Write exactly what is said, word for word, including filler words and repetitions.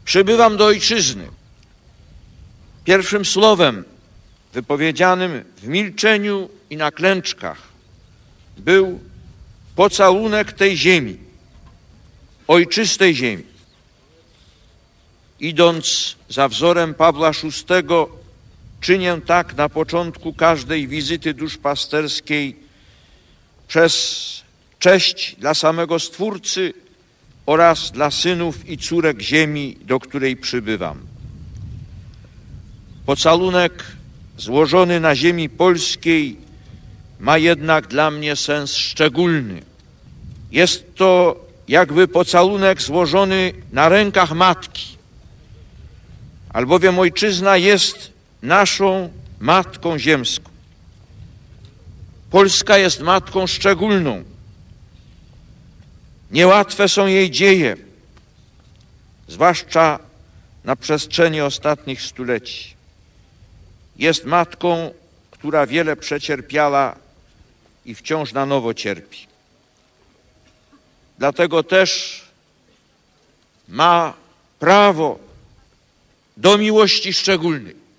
Przybywam do ojczyzny. Pierwszym słowem wypowiedzianym w milczeniu i na klęczkach był pocałunek tej ziemi, ojczystej ziemi. Idąc za wzorem Pawła szóstego, czynię tak na początku każdej wizyty duszpasterskiej przez cześć dla samego Stwórcy oraz dla synów i córek ziemi, do której przybywam. Pocałunek złożony na ziemi polskiej ma jednak dla mnie sens szczególny. Jest to jakby pocałunek złożony na rękach matki, albowiem ojczyzna jest naszą Matką Ziemską. Polska jest matką szczególną. Niełatwe są jej dzieje, zwłaszcza na przestrzeni ostatnich stuleci. Jest matką, która wiele przecierpiała i wciąż na nowo cierpi. Dlatego też ma prawo do miłości szczególnej.